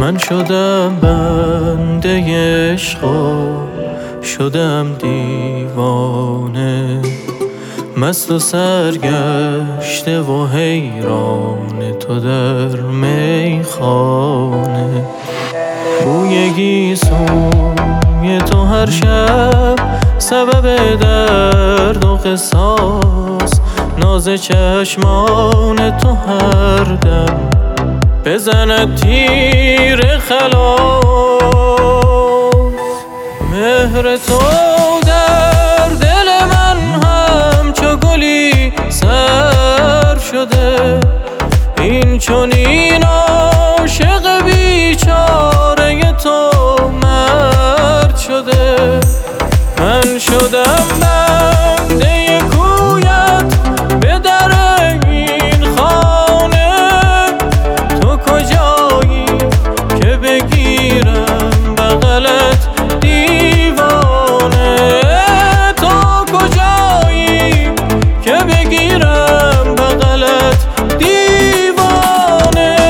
من شدم بنده عشقا، شدم دیوانه، مست و سرگشته و حیران تو در میخانه. بوی گیسوی تو هر شب سبب درد و قصاص، ناز چشمان تو هر دم بزند تیر خلاص. مهر تو در دل من همچو گلی سر شده، این چنین عاشق بیچاره تو مرد شده. من شدم بنده کویت به در این خانه، تو کجایی که بگیرم بغلت دیوانه، تو کجایی که بگیرم بغلت دیوانه.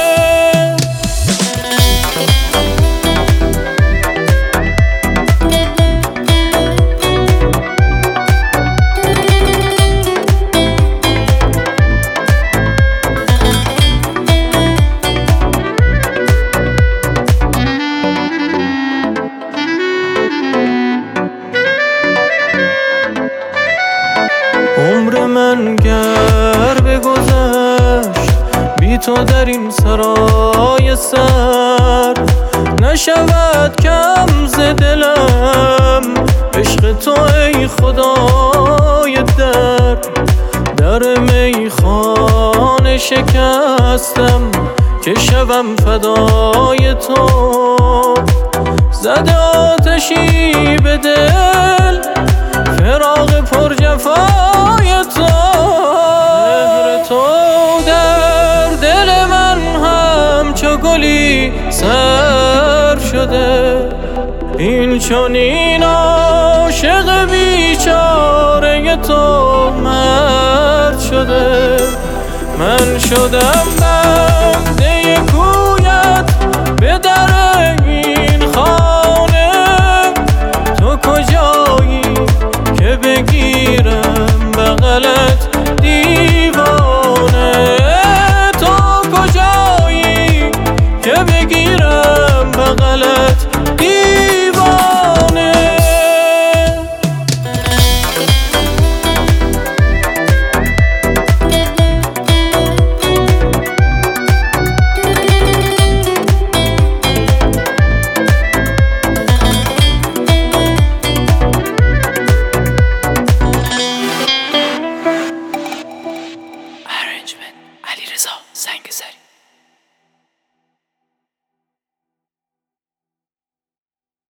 عمر من گر بگذشت بی تو در این سرای سر، نشود کم ز دلم عشق تو ای خدای در میخانه شکستم که شوم فدای تو. زده آتشی به دل فراق پر جفای تو، مهر تو در دل من همچو گلی سر شده، این چنین عاشق بیچاره تو مرد شده. من شدم